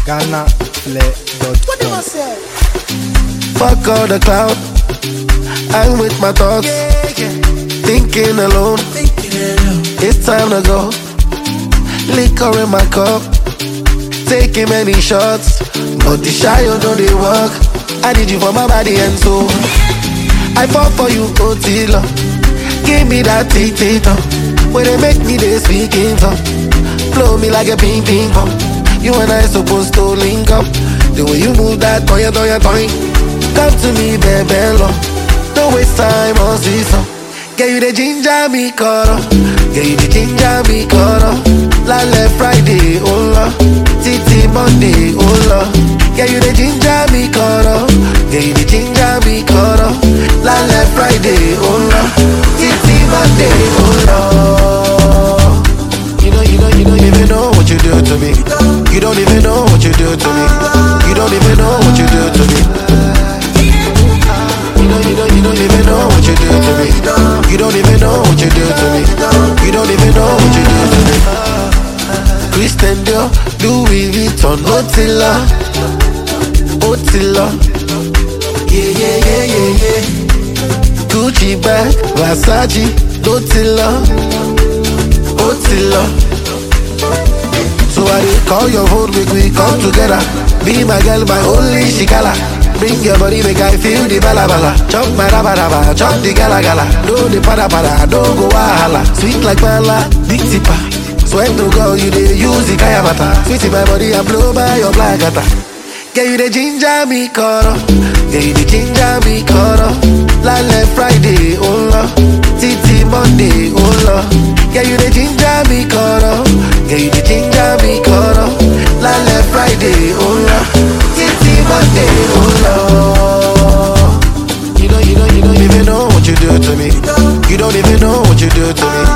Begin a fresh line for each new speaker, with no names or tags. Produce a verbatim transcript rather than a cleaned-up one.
Ghana Flare dot
What do
com.
I say?
Fuck all the cloud. I'm with my thoughts,
Yeah, yeah.
thinking alone.
Thinking it out.
It's time to go. Liquor in my cup, taking many shots, but the shy you don't they work. I need you for my body and soul. I fought for you, Otila. Give me that tito. When they make me they speak in tongue. Blow me like a ping ping pong. You and I supposed to link up. The way you move that toya toya toy. Come to me, baby, love. Don't waste time on season. Get you the ginger me coro. Get you the ginger me coro. Lale Friday, oh la. Titi Monday, oh la. Get you the ginger me coro. Get you the ginger me coro. Lale Friday, oh la. Titi Monday, oh la. You know, you know, you don't even know what you do to me. You don't even know what you do to me. You don't even know what you do to me. You know, you don't, you don't even know what you do to me. You don't even know what you do to me. You don't even know what you do to me. Christian Dior, Louis Vuitton, Otila, Otila. Yeah, yeah, yeah, yeah, yeah. Gucci bag, Versace, Otila, Otila. So I dey call your phone, make we come together. Be my girl, my only shikala. Bring your body, make I feel the bala bala. Chop my raba raba, chop the gala gala. Do the pada pada, don't go wahala. Sweet like bala, big tipper. Sweat to go, you dey use the kaya mata. Sweet in my body, I blow by your black gata. Get you the ginger me coro. Get you the ginger me coro. Lale Friday, oh la. Titi Monday, oh la. Get you the ginger me coro. Get you the ginger me coro. Lale Friday, oh la. Titi Monday, oh la. You know, you know, you don't even know what you do to me. You don't even know what you do to me.